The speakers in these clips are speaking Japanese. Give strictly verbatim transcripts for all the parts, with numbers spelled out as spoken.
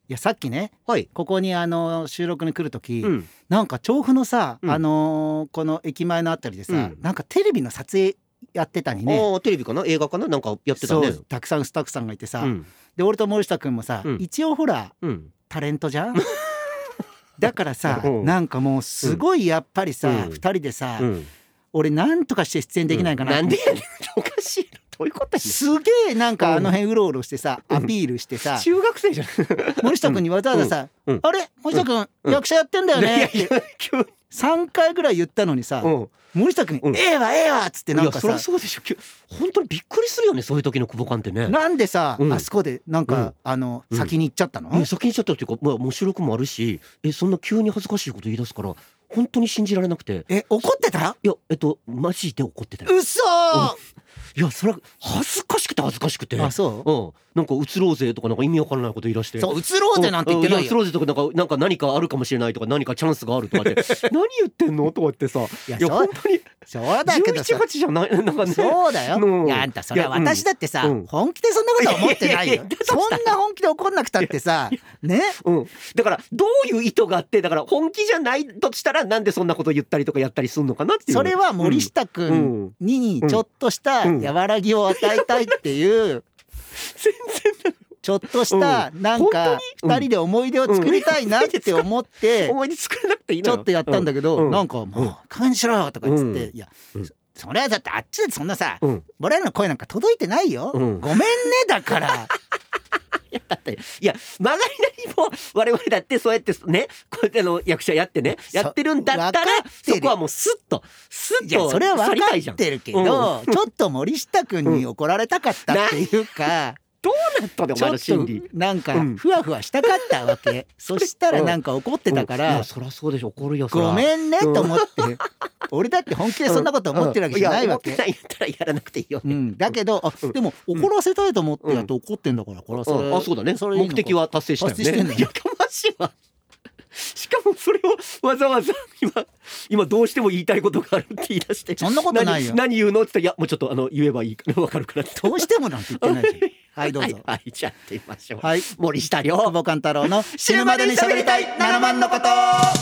いやさっきね、 はい、 ここにあの収録に来るとき、 うん、 なんか調布のさ、 うん、 あのーこの駅前のあたりでさ、 うん、 なんかテレビの撮影やってたにね。 ああテレビかな映画かななんかやってたね。 そうたくさんスタッフさんがいてさ、 うん、 で俺と森下くんもさ、 うん、 一応ほらうんタレントじゃんだからさ、 うんなんかもうすごいやっぱりさ、 うんふたりでさ、 うん、 俺なんとかして出演できないかな、 うん、なんでやねんおかしいなどういうことやねんすげえなんかあの辺うろうろしてさ、 うんアピールしてさ、 中学生じゃん森下くんにわざわざさ、 うんうんあれ森下くん、 うん役者やってんだよねっいやいてや急にさんかいぐらい言ったのにさ、 うん森下くんに、 うんええわええわっつってなんかいやそりゃさ、 そうでしょきゅ本当にびっくりするよねそういう時の久保勘ってね。 なんでさ、 うんあそこでなんか、 うんあのうん先に行っちゃったの、 いや先に言っちゃったっていうか、まあ、もう収録もあるしえそんな急に恥ずかしいこと言い出すから本当に信じられなくてえ怒ってたいやえっとマジで怒ってたよ。 嘘、 いやそれは恥ずかしくて恥ずかしくてあそう、 うん、なんか移ろうぜとかなんか意味わからないこと言い出してそう移ろうぜなんて言ってないよ、 うんいや移ろうぜとかなんかなんか何かあるかもしれないとか何かチャンスがあるとかって何言ってんのとか言ってさいやいや本当にそうだけどさじゅうなな、はちじゃないなんかねそうだよ、 うんいやあんたそれはいやうん私だってさ、 うん本気でそんなことは思ってないいやいよやいやだとしたらそんな本気で怒んなくたってさね、 うん、だからどういう意図があってだから本気じゃないとしたらなんでそんなこと言ったりとかやったりするのかなっていうそれは森下くんにちょっとした和らぎを与えたいっていう全然ちょっとしたなんかうんふたりで思い出を作りたいなって思って思い出作らなくていいのよちょっとやったんだけど、 うんなんかもう勘弁しろとか言って、 うんいや、 うんそそれはだってあっちでそんなさ、 うん俺らの声なんか届いてないよ、 うんごめんねだからいやだっていや曲がりなりも我々だってそうやってねこうやってあの役者やってねやってるんだったら分かってるそこはもうスッとスッいやとそれは分か去りたいじゃんってるけど、ちょっと森下くんに怒られたかったっていうか、 どうなったでおちょっ前の心と理なんかうんふわふわしたかったわけ、そしたらなんか怒ってたかうんいらやそりゃそうでしょ怒るよそらごめんねと思って、俺だって本気でそんなこと思ってるわけじゃないわけ、 や思ってないんだったらやらなくていいよね、 うん、だけどあうんでも怒らせたいと思ってやっと怒ってんだから、これはそれ、 うんあそうだねそれいいのか目的は達成したよね達成してんだよやかましいわしかもそれをわざわざ今今どうしても言いたいことがあるって言い出してそんなことないよ、 何何言うのって言ったらいやもうちょっとあの言えばいいから分かるからってどうしてもなんて言ってないじゃんはいどうぞはい、はい、じゃあやってみましょう、 はい森下亮久保勘太郎の死ぬまでに喋りたいななまんのこと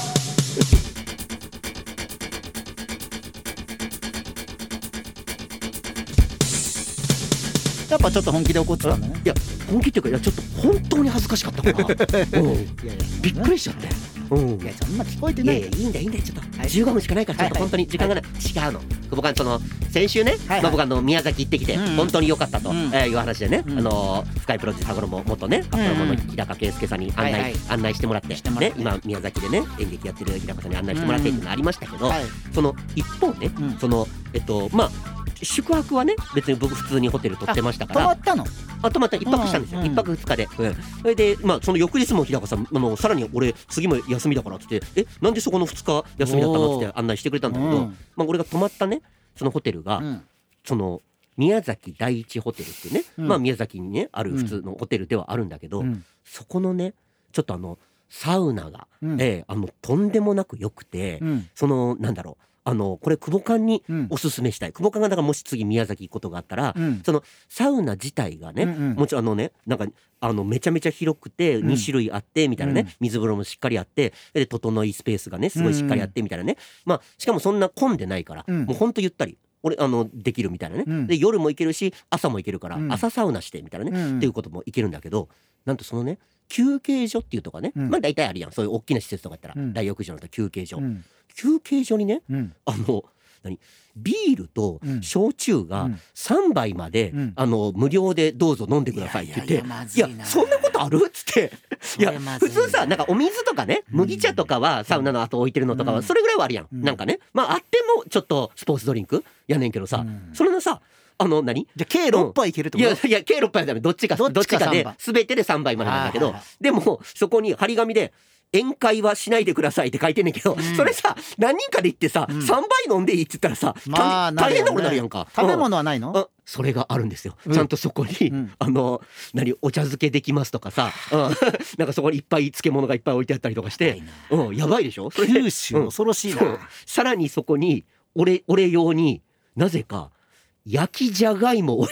やっぱちょっと本気で怒ってたんだね。 いや本気っていうかいやちょっと本当に恥ずかしかったから、うん、 いやいやびっくりしちゃって、うん、 いやそんな聞こえてないいやいやいいんだいいんだよちょっと、 はい、 じゅうごふんしかないからちょっとはい本当に時間がない、はい、違うの久保勘その先週ね、 はいはいまあ、僕あの宮崎行ってきて、 うんうん、 本当に良かったと、 うんえー、いう話でね、 うん、 あのー、深いプロデューサー頃も元ねカップルもの日高圭介さんに案内、はいはい、案内してもらってね今宮崎でね演劇やってる日高さんに案内してもらってっていうのありましたけど、うんはい、その一方ね、うん、そのえっとまあ宿泊はね別に僕普通にホテル取ってましたから泊まったのあ泊まった一泊したんですよ、うんうん、一泊二日で、うん、それでまあその翌日も日高さんあのさらに俺次も休みだからって言ってえなんでそこの二日休みだったのって案内してくれたんだけど、うん、まあ俺が泊まったねそのホテルが、うん、その宮崎第一ホテルっていうね、うん、まあ宮崎にねある普通のホテルではあるんだけど、うん、そこのねちょっとあのサウナが、うんえー、あのとんでもなく良くて、うん、そのなんだろうあのこれ久保勘におすすめしたい、うん、久保勘がだからもし次宮崎行くことがあったら、うん、そのサウナ自体がね、うんうん、もちろんあのねなんかあのめちゃめちゃ広くてに種類あってみたいなね、うん、水風呂もしっかりあってで整いスペースがねすごいしっかりあってみたいなね、うんうん、まあしかもそんな混んでないから、うん、もうほんとゆったり俺あのできるみたいなね、うん、で夜も行けるし朝も行けるから、うん、朝サウナしてみたいなね、うん、っていうことも行けるんだけどなんとそのね休憩所っていうとかね、うん、まあ大体あるやんそういう大きな施設とかやったら、うん、大浴場の休憩所、うん、休憩所にね、うん、あの何ビールと焼酎がさんばいまで、うん、あの無料でどうぞ飲んでくださいって言って、いやいやいやいやそんなことあるっつっていや普通さなんかお水とかね麦茶とかはサウナの後置いてるのとかはそれぐらいはあるやん、うん、なんかねまああってもちょっとスポーツドリンクやねんけどさ、うん、それのさあの何じゃ計ろっぱいいけるってこと、 うん、いやいや計ろっぱいはダメどっちかどっちかで全てでさんばいまでなんだけどでもそこに張り紙で宴会はしないでくださいって書いてんねんけど、うん、それさ何人かで行ってさ、うん、さんばい飲んでいいって言ったらさ、まあ、大変なことになるやんか。 食べ物はないの、 うん、それがあるんですよ、うん、ちゃんとそこに、うん、あの何お茶漬けできますとかさ、うん、なんかそこにいっぱい漬物がいっぱい置いてあったりとかして、うん、やばいでしょそれ九州恐ろしいな、うん、 さらにそこに俺俺用になぜか焼きじゃがいも置いてて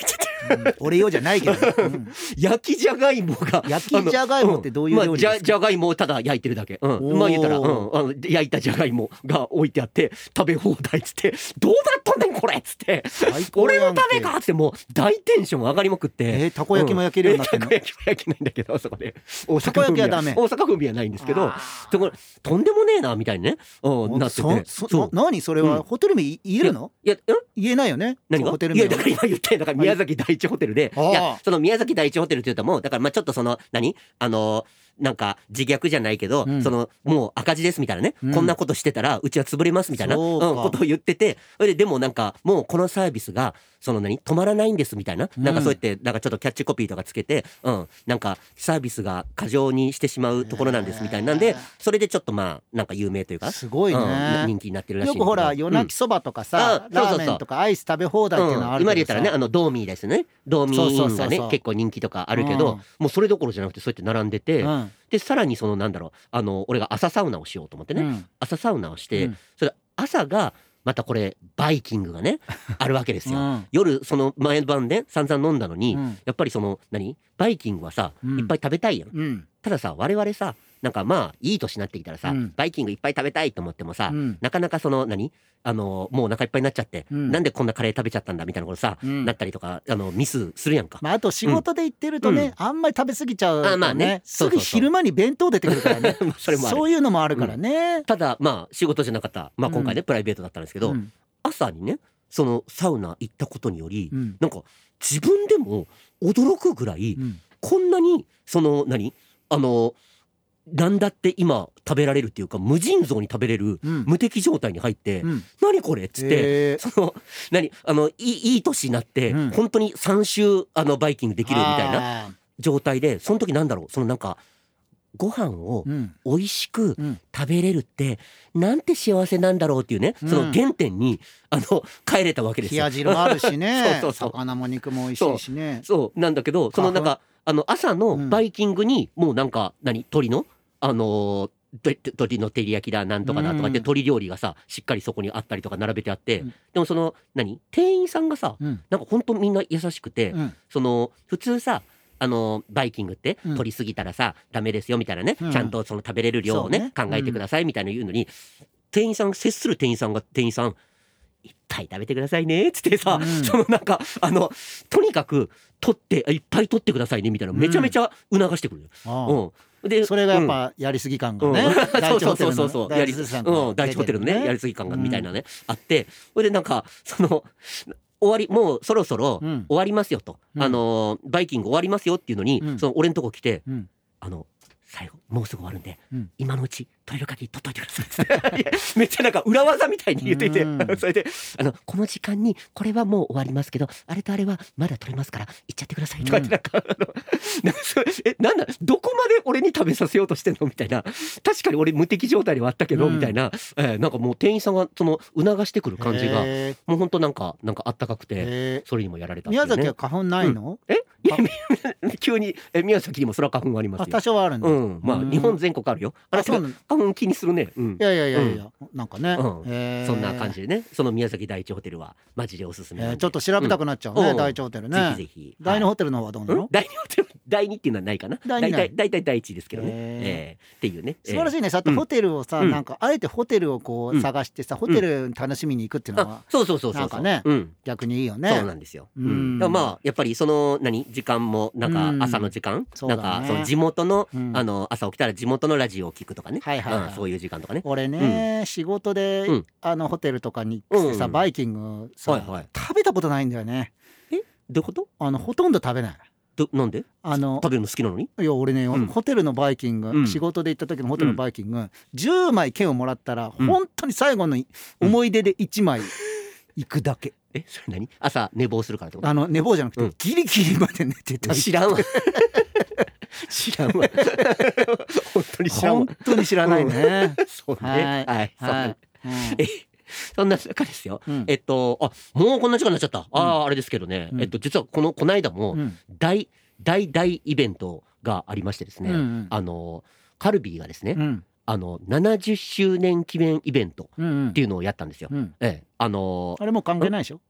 うん、俺よじゃないけど、ね、うん、 焼きじゃがいもが焼きじゃがいもってどういう料理ですか？ まあ、じゃ、じゃがいもをただ焼いてるだけ、うん、まあ言ったら、うん、あの焼いたじゃがいもが置いてあって食べ放題っつってどうなっとんねんこれっつって俺のためかっつってもう大テンション上がりまくって、 えー、たこ焼きも焼けるようになってんの、 うん、たこ焼きも焼けないんだけどそこで大阪風味はダメ、 大阪風味はないんですけどところとんでもねえなみたいにね、うん、なっててそそ何それは、うん、ホテル名言えるの？いや言えないよね。 何が？ ホテル名いやだから今言ったよだから宮崎第一ホテルで、いやその宮崎第一ホテルって言うともうだからまあちょっとその何あのなんか自虐じゃないけど、うん、そのもう赤字ですみたいなね、うん、こんなことしてたらうちは潰れますみたいな、うん、ことを言ってて、ででもなんかもうこのサービスがその何止まらないんですみたいな、うん、なんかそうやってなんかちょっとキャッチコピーとかつけて、うん、なんかサービスが過剰にしてしまうところなんですみたいなんで、それでちょっとまあなんか有名というかすごいね、 うん、人気になってるらしいんだけど、 よくほら夜泣きそばとかさ、うん、ラーメンとかアイス食べ放題っていうのはあるけどさ、うん、今で言ったらねあのドーミーですね、ドーミーがね結構人気とかあるけど、うん、もうそれどころじゃなくてそうやって並んでて、うん、でさらにそのなんだろうあの俺が朝サウナをしようと思ってね、うん、朝サウナをして、うん、それ朝がまたこれバイキングがねあるわけですよ、うん、夜その前晩で散々飲んだのに、うん、やっぱりその何バイキングはさ、うん、いっぱい食べたいやん、うん、たださ我々さなんかまあいい年になってきたらさ、うん、バイキングいっぱい食べたいと思ってもさ、うん、なかなかその何あのもうお腹いっぱいになっちゃって、うん、なんでこんなカレー食べちゃったんだみたいなことさ、うん、なったりとかあのミスするやんか、 まあ、あと仕事で行ってるとね、うん、あんまり食べ過ぎちゃうとね、あまあねすぐ昼間に弁当出てくるからねそれもある、そういうのもあるからね、 うん、ただまあ仕事じゃなかった、まあ、今回ね、うん、プライベートだったんですけど、うん、朝にねそのサウナ行ったことにより、うん、なんか自分でも驚くぐらい、うん、こんなにその何あのなんだって今食べられるっていうか無尽蔵に食べれる無敵状態に入って、うん、何これっつって、えー、その何あのいい、いい年になって、うん、本当にさん週あのバイキングできるみたいな状態で、その時なんだろうそのなんかご飯を美味しく食べれるってなんて幸せなんだろうっていうね、うん、その原点にあの帰れたわけですよ。 冷や汁もあるしねそうそうそう魚も肉も美味しいしね、 そうそうなんだけどそのなんかあの朝のバイキングにもうなんか何鶏のあのー、鶏の照り焼きだなんとかだとかって鶏料理がさしっかりそこにあったりとか並べてあって、うん、でもその何店員さんがさ、うん、なんかほんとみんな優しくて、うん、その普通さあのバイキングって取りすぎたらさ、うん、ダメですよみたいなね、うん、ちゃんとその食べれる量をね、ね考えてくださいみたいな言うのに、店員さん接する店員さんが店員さんいっぱい食べてくださいねっつってさ、うん、そのなんかあのとにかく取っていっぱい取ってくださいねみたいなめちゃめちゃ促してくる、うんうんでそれがやっぱやりすぎ感がね、 うん、そうそうそうそうそうやりすぎ感が第一ホテルのねやりすぎ感がみたいなね、うん、あってそれでなんかその終わりもうそろそろ終わりますよと、うん、あのバイキング終わりますよっていうのに、うん、その俺のとこ来て、うん、あの最後もうすぐ終わるんで、うん、今のうち取れる限り取っといてくださいめっちゃなんか裏技みたいに言っていて、うん、それであのこの時間にこれはもう終わりますけどあれとあれはまだ取れますから行っちゃってくださいとかってなんか、うん、あのなんかそれえなんだどこまで俺に食べさせようとしてんのみたいな、確かに俺無敵状態ではあったけど、うん、みたいな、えー、なんかもう店員さんがその促してくる感じがもうほんとなんかなんかあったかくてそれにもやられたっていう、ね、 宮崎は花粉ないの、 うん、え急にえ宮崎にもそれは花粉ありますよ。 多少はあるんだ、 うん、まあ日本全国あるよ。あなた花粉気にするね、うん、 いやいやいやいや、うん、なんかね、 うんえー、そんな感じでねその宮崎第一ホテルはマジでおすすめなんで、 えー、ちょっと調べたくなっちゃうね、うん、第一ホテルねぜひぜひ第二ホテルの方はどうなの、うん、 第二ホテル第二っていうのはないかな大体大体第一ですけどね、えー、っていうね素晴らしいね。さてホテルをさ、うん、なんかあえてホテルをこう探してさ、うん、ホテル楽しみに行くっていうのは、うん、 そうそうそうそうなんかね、うん、逆にいいよね。 そうなんですよ、うん、だからまあやっぱりその何時間もなんか朝の時間、うん、なんかその地元の、うん、あの朝起きたら地元のラジオを聞くとかね、はいはいはい、うん、そういう時間とかね。 俺ね、うん、仕事で、うん、あのホテルとかに行ってさ、うん、バイキングさ、はいはい、食べたことないんだよね。 えどういうこと？ あのほとんど食べない。 どなんで？あの食べるの好きなのに？ いや俺ね、うん、ホテルのバイキング、うん、仕事で行った時のホテルのバイキング、うん、じゅうまい券をもらったら、うん、本当に最後の思い出でいちまい行くだけ。 えそれ何？朝寝坊するからってこと？ あの寝坊じゃなくて、うん、ギリギリまで寝てた。 知らんわ知らんわ本当に知らんわ本当に知らないねそうねはい、はいはい、うん、えそんな中ですよ、うん、えっとあもうこんな時間になっちゃった、うん、あああれですけどね、うん、えっと実はこのこの間も大大大イベントがありましてですね、うんうん、あのカルビーがですね、うん、あのななじゅっしゅうねん記念イベントっていうのをやったんですよ、うんうん、ええあのあれもう関係ないでしょ？ え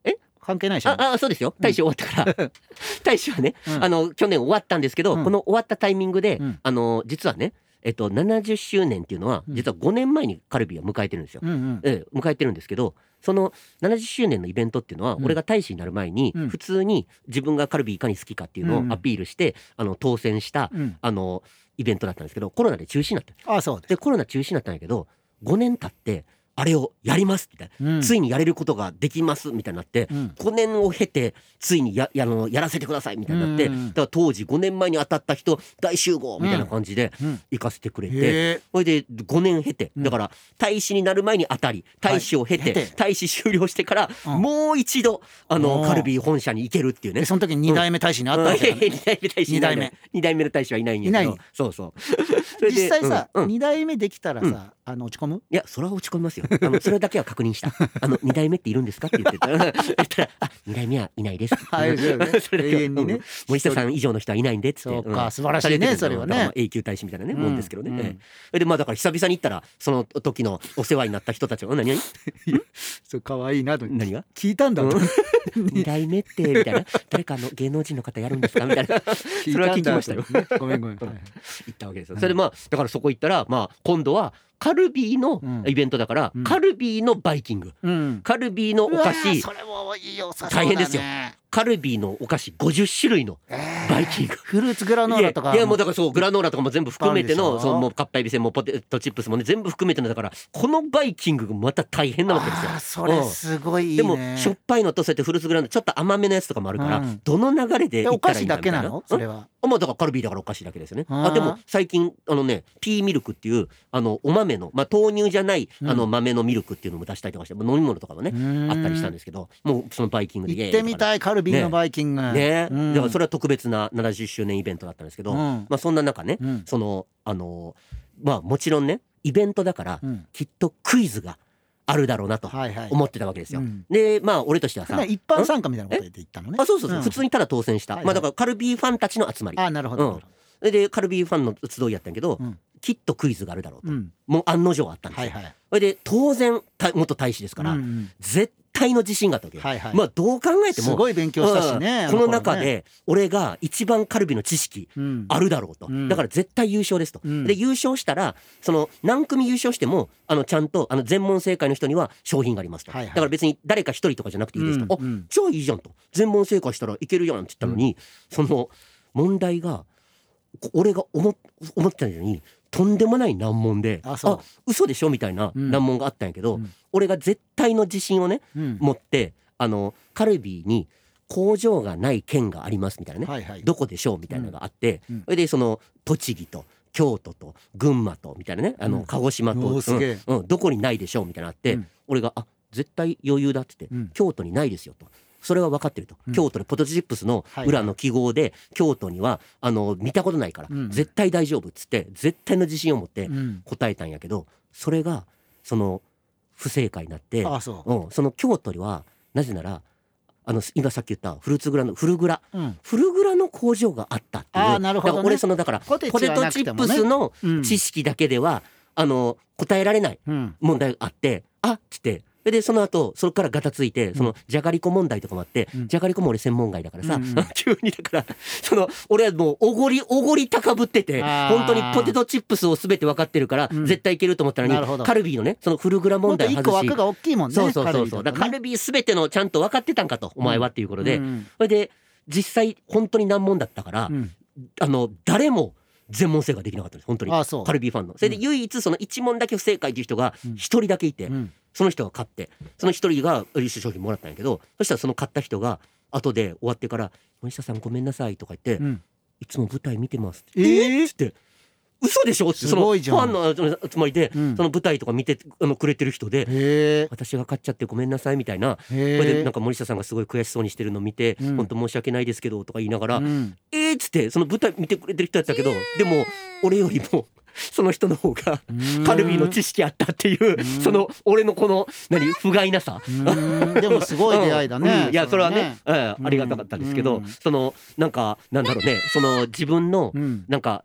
関係ないし、ね、 ああそうですよ。大使終わったから、うん、大使はね、うん、あの去年終わったんですけど、うん、この終わったタイミングで、うん、あの実はねえっと、ななじゅっしゅうねんっていうのは実はごねんまえにカルビーは迎えてるんですよ、うんうんええ、迎えてるんですけどそのななじゅっしゅうねんのイベントっていうのは、うん、俺が大使になる前に普通に自分がカルビーいかに好きかっていうのをアピールして、うん、あの当選した、うん、あのイベントだったんですけどコロナで中止になった。 あそうです。 でコロナ中止になったんだけどごねん経ってあれをやりますみたいな、うん、ついにやれることができますみたいになって、うん、ごねんを経てついに や, や, のやらせてくださいみたいになって、うん、だから当時ごねんまえに当たった人大集合みたいな感じで行かせてくれて、うん、それでごねん経てだから大使になる前に当たり大使を経て、はい、大使終了してから、うん、もう一度あのカルビー本社に行けるっていうね。 その時にに代目大使に会ったんですよ、ね、 に代目大使に代目に代目の大使はいないんやけどいないそうそうそれで実際さ、うんうん、に代目できたらさ、うんあの落ち込む？ いやそれは落ち込みますよ。あのそれだけは確認したあのに代目っているんですかって言ってたら言ったらあに代目はいないですはいそうねそれ永遠にね、うん、 森下さん以上の人はいないんでっつってそうか、うん、素晴らしいねそれはね永久大使みたいなね、うん、もんですけどね、うんええ、でまあだから久々に行ったらその時のお世話になった人たちは何々 そう可愛いなと何が聞いたんだと、 うん、に代目ってみたいな誰かの芸能人の方やるんですかみたいなそれは聞きましたよ、ね、 ごめんごめん、はい、 行ったわけですよ、うん、それでまあだからそこ行ったらまあ今度はカルビーのイベントだから、うん、カルビーのバイキング、うん、カルビーのお菓子それもいいよさそうだね、 大変ですよ。カルビーのお菓子ごじゅっしゅるいのバイキング、えー、 フルーツグラノーラとかいや、いやもうだからそうグラノーラとかも全部含めてのそのもうかっぱえびせんもポテトチップスもね全部含めてのだからこのバイキングがまた大変なわけですよ。 あそれすごいいいね、 でもしょっぱいのとそうやってフルーツグラノーラちょっと甘めのやつとかもあるから、うん、どの流れでいったらいいんだみたいな。お菓子だけなのそれは？まあだからカルビーだからお菓子だけですよね。あでも最近あのねピーミルクっていうあのお豆の、まあ、豆乳じゃないあの豆のミルクっていうのも出したりとかして、うん、飲み物とかもねあったりしたんですけどもうそのバイキングで行ってみたいカルビーのバイキングね, ね、うん、だからそれは特別なななじゅっしゅうねんイベントだったんですけど、うんまあ、そんな中ね、うん、そのあのまあもちろんねイベントだから、うん、きっとクイズがあるだろうなと思ってたわけですよ、はいはいうん、でまあ俺としてはさ一般参加みたいなことで言ったのね。 あそうそうそう、うん、普通にただ当選した、はいはい、まあだからカルビーファンたちの集まり。 あなるほど、 うん、でカルビーファンの集いやったんやけど、うん、きっとクイズがあるだろうと、うん、もう案の定あったんですよ、はいはい、それで当然元大使ですから、うんうん、絶対の自信があったわけ、はいはい、まあどう考えてもすごい勉強したしね、 うん、この中で俺が一番カルビの知識あるだろうと、うん、だから絶対優勝ですと、うん、で優勝したらその何組優勝してもあのちゃんとあの全問正解の人には商品がありますと、はいはい、だから別に誰か一人とかじゃなくていいですと、うんうん、あじゃあいいじゃんと全問正解したらいけるやんって言ったのに、うん、その問題が俺が思, 思ってたようにとんでもない難問で あ, あ嘘でしょみたいな難問があったんやけど、うん、俺が絶対の自信をね、うん、持ってあのカルビーに工場がない県がありますみたいなね、はいはい、どこでしょうみたいなのがあって、うん、それでその栃木と京都と群馬とみたいなねあの鹿児島と、うんうん、どこにないでしょうみたいなのがあって、うん、俺があ絶対余裕だって言って、うん、京都にないですよと。それは分かってると、うん、京都でポテトチップスの裏の記号で、はいはい、京都にはあの見たことないから、うん、絶対大丈夫っつって絶対の自信を持って答えたんやけど、うん、それがその不正解になって、 ああそう、 うん、その京都にはなぜならあの今さっき言ったフルーツグラのフルグラ、うん、フルグラの工場があったっていう。 あなるほど、ね、 だから俺そのだからポテトチップスの知識だけでは、うん、あの答えられない問題があって、うん、あっつってでその後それからガタついてそのじゃがりこ問題とかもあって、うん、じゃがりこも俺専門外だからさ、うんうん、急にだからその俺はもうおごりおごり高ぶってて本当にポテトチップスを全て分かってるから、うん、絶対いけると思ったのにカルビーのねそのフルグラ問題外しもっと一個枠が大きいもんね。 そうそうそうそう、だからカルビー全てのちゃんと分かってたんかと、うん、お前はっていうことで、うん、それで実際本当に難問だったから、うん、あの誰も全問正解できなかったんです本当に。ああそうカルビーファンのそれで唯一そのいち問だけ不正解っていう人がひとりだけいて、うんうん、その人が勝ってその一人が優勝商品もらったんやけど、そしたらその勝った人が後で終わってから森下さんごめんなさいとか言って、うん、いつも舞台見てますって、えー、って嘘でしょってそのファンの集まりで、うん、その舞台とか見てあのくれてる人で私が勝っちゃってごめんなさいみたいな、これでなんか森下さんがすごい悔しそうにしてるのを見て、うん、本当申し訳ないですけどとか言いながら、うん、えーっつってその舞台見てくれてる人やったけど、でも俺よりもその人の方がカルビーの知識あったっていうその俺のこの何不甲斐なさでもすごい出会いだね、 うんうん、いやそれはね、えー、ありがたかったですけど、そのなんかなんだろうねその自分のなんか何い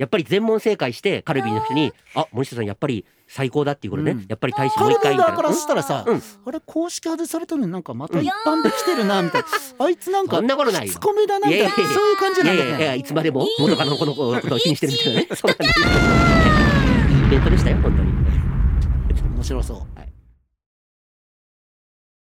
やっぱり全問正解してカルビーの人に「あ森下さんやっぱり最高だ」っていうことね、 うんやっぱり大使カルビもう一回みたいな。 ー側からしたらさ、 うんあれ公式外されたのになんかまた一般で来てるなみたいな、あいつなんかそんなことないよツコメだなみたいな、そういう感じいなんだね。 やいやいやいつまでも元カノこの子のことを気にしてるみたいなねそんなのいいイベントでしたよ本当に。 面白そう。 はい